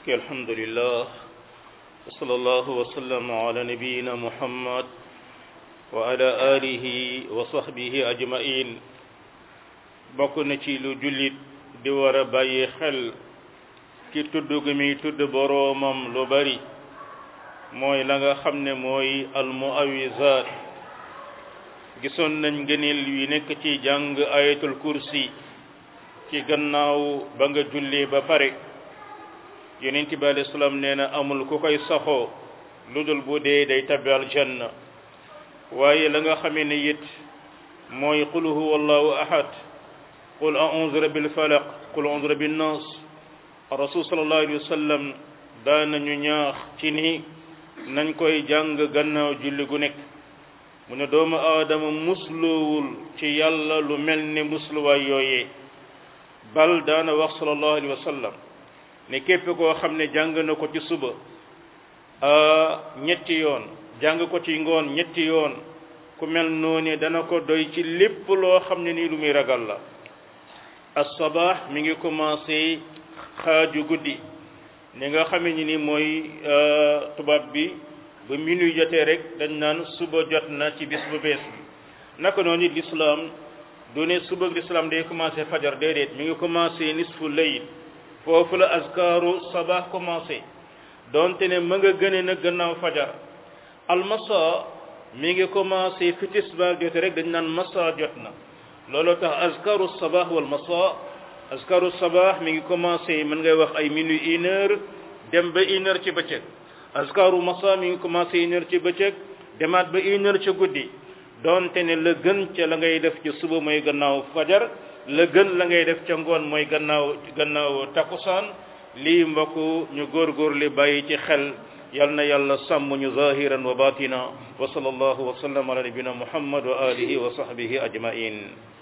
الحمد لله وصلى الله وسلم على نبينا محمد وعلى آله وصحبه أجمعين bokk na ci lu jullit di war a bàyyi xel ci tudd gi muy tudd boroomam lu bari mooy la nga xam ne mooy almuawizaat gisoon nañ ngëneel yu nekk ci jàng ayatul kursi ci gannaaw ba nga jullee ba pare yonent bi alayhi salaam nee na amul ku koy saxoo lu dul bu dee day tabbi aljanna waaye la nga xamee ne it mooy qul huwa allahu ahad qul a'udhu bil falaq qul a'udhu bin nas rasul sallallahu alayhi wa sallam daanañu ñaax ci ni nañ koy jàng gannaaw julli gu nekk mu ne doomu aadama musluwul ci yàlla lu mel ne musluwaay yooyee bal daana wax sallallahu alayhi wa sallam ne képp koo xam ne jàng na ko ci suba ñetti yoon jàng ko ci ngoon ñetti yoon ku mel noonu dana ko doy ci lépp loo xam ne nii lu muy ragal la as-sabah mi ngi commencé xaaju guddi ni nga xamee ni mooy tubaab bi ba minuit jotee rek dañ naan suba jot na ci bis bu bees bi naka noonu l'islam du ne suba l'islam day commencé fajar déedéet mi ngi commencé nisfu layl foofu la azkaru sabah commencé donte ne ma nga gëne na gannaaw fajar almasa mi ngi commencé fi tisbaar jotee rek dañ naan masa jot na looloo tax azkaru sabah wal masa azkaru sabah mi ngi commencé mën ngay wax ay minuit 1 heure dem ba 1 heure ci bëccëg azkaru masa mi ngi commencé 1 heure ci bëccëg demaat ba 1 heure ci guddi donte ne la gën ca la ngay def ci suba mooy gannaaw fajar la gën la ngay def ca ngoon mooy gannaaw takusaan lii mbokk ñu góorgóorlu bàyyi ci xel yal na yàlla sàmm ñu zahiran wa batina wa sallallahu wa sallam ala nabina muhammad wa alihi wa sahbihi ajmain